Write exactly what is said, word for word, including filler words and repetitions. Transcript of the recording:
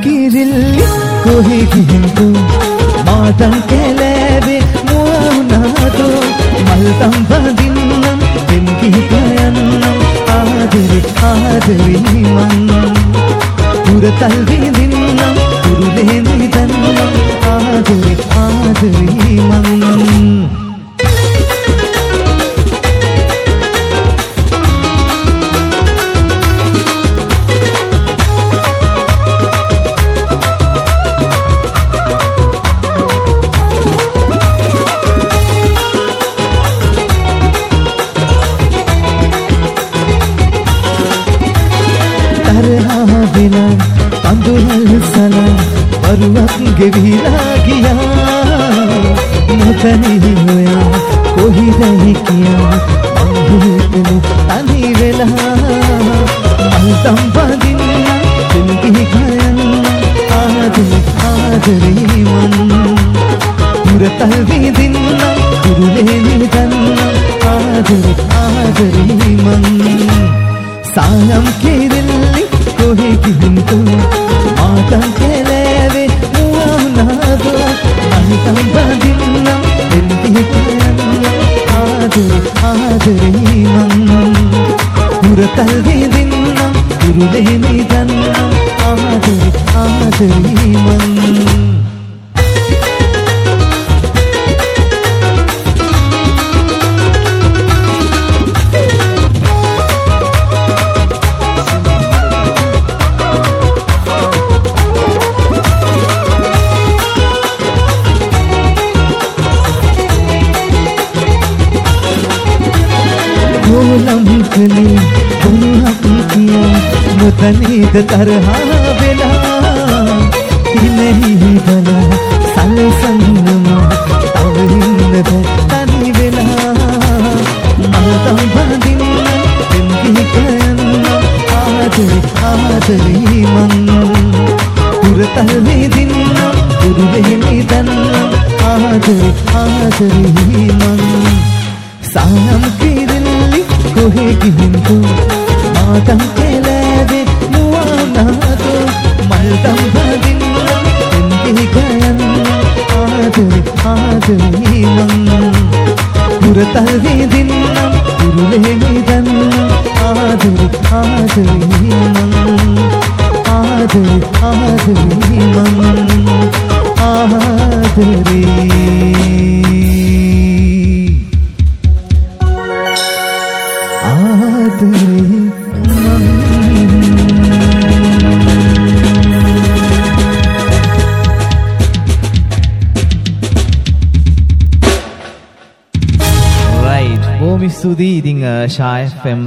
කිරිල්ලි කොහේ ගිහින්දෝ මාතන් කැලෑවේ මුවුනාදෝ මල්තම් බඳින්නම් දෙන් කිහිපයන්නම් ආදරේ ආදරේ මන් පුරතල් විඳින්නම් පුරුලේ නිදන්නම් ආදරේ ආදරේ මන් ගෙවිලා ගියා නොතනි හොයා කොහිදයි කියා අහුවෙන තනි වෙලා අල්තම් බඳින්න දෙන්කි ගයන්න ආදරේ ආදරේ මන් පුරතල් විඳින්න පුරුලේ නිදන්න ආදරේ ආදරේ මන් සායම් කිරිල්ලි කොහේ ගිහින්දෝ මාතන් කැලෑවේ අනිතම් බඳින්නම් දෙන්ති කියන්නම් ආදරේ ආදරේ මන් පුරතල් විඳින්නම් පුරුලේ නිදන්නම් ආදරේ ආදරේ මන් නොතනීද තරහා වෙලා ඉනෙහි බලා සලසන්නම තව ඉන්නද තනි වෙලා මලතම් බඳින්න දෙන්කි කියන්න ආදරේ ආදරේ මන් පුරතල් විඳින්න පුරුලේ නිදන්න ආදරේ ආදරේ මන් සානම් කිරිල්ලි කොහේ ගිහින්දෝ මාතන් කැලෑවේ මුවුනාදෝ මල්තම් බඳින්න දෙන්කි ගයන්න ආදරේ ආදරේ මන් පුරතල් විඳින්න පුරුලේ නිදන්න ආදරේ ආදරේ මන් ආදරේ ආදරේ මන් ආදරේ සුදී ඉතින් ෂා එෆ් එම්